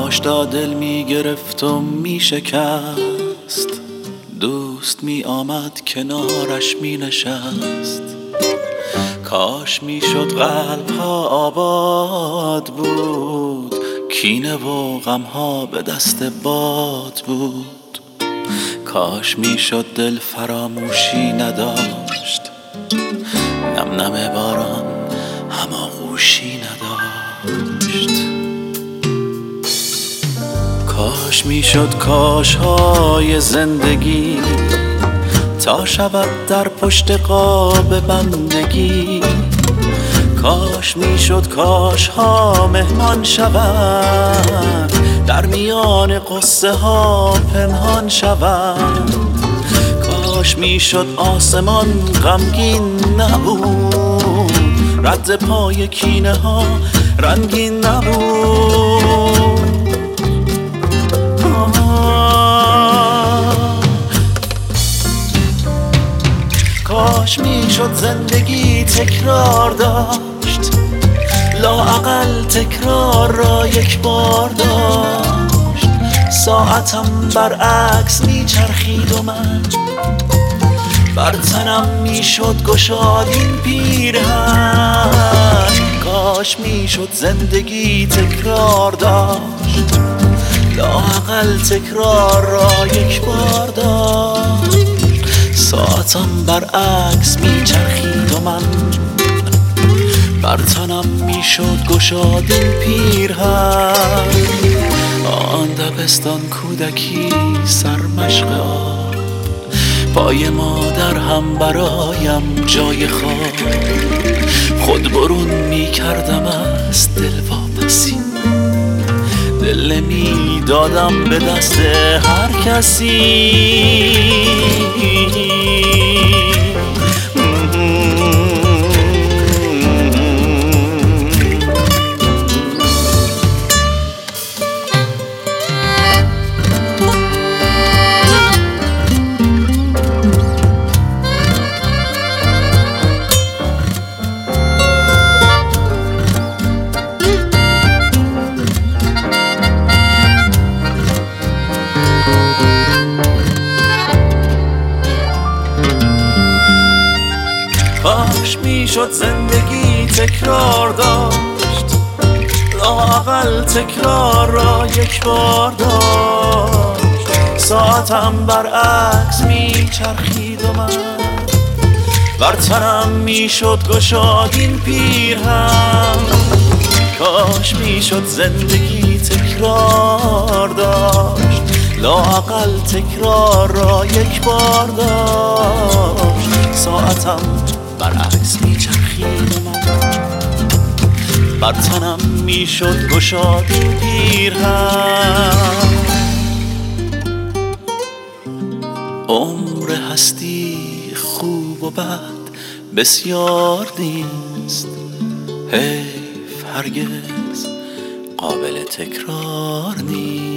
کاش تا دل می گرفت و می شکست، دوست می آمد کنارش می نشست. کاش می شد قلب ها آباد بود، کینه و غم ها به دست باد بود. کاش می شد دل فراموشی نداشت، نم نم باران هماغوشی نداشت. کاش می شد کاش های زندگی تا شود در پشت قاب بندگی. کاش می شد کاش ها مهمان شود، در میان قصه ها پنهان شود. کاش می شد آسمان غمگین نبود، رد پای کینه ها رنگین نبود. کاش می شد زندگی تکرار داشت، لااقل تکرار را یک بار داشت. ساعتم برعکس می چرخید و من بر تنم می شد گشاد این پیرهن. کاش می شد زندگی تکرار داشت، لااقل تکرار را یک بار داشت. ساعتم برعکس می چرخید و من بر تنم می شد گشاد این پیرهن. آن دبستان کودکی سرمشق آب، پای مادر هم برایم جای خواب. خود برون می کردم از دل واپسی، دل نمی دادم به دست هر کسی. کاش می شد زندگی تکرار داشت، لااقل تکرار را یک بار داشت. ساعتم برعکس می چرخید و من بر تنم می شد گشاد این پیرهن. کاش می شد زندگی تکرار داشت، لااقل تکرار را یک بار داشت. ساعتم برعکس می چرخید و من بر تنم می شد گشاد این پیرهن. عمر هستی خوب و بد بسیار نیست، حیف هرگز قابل تکرار نیست.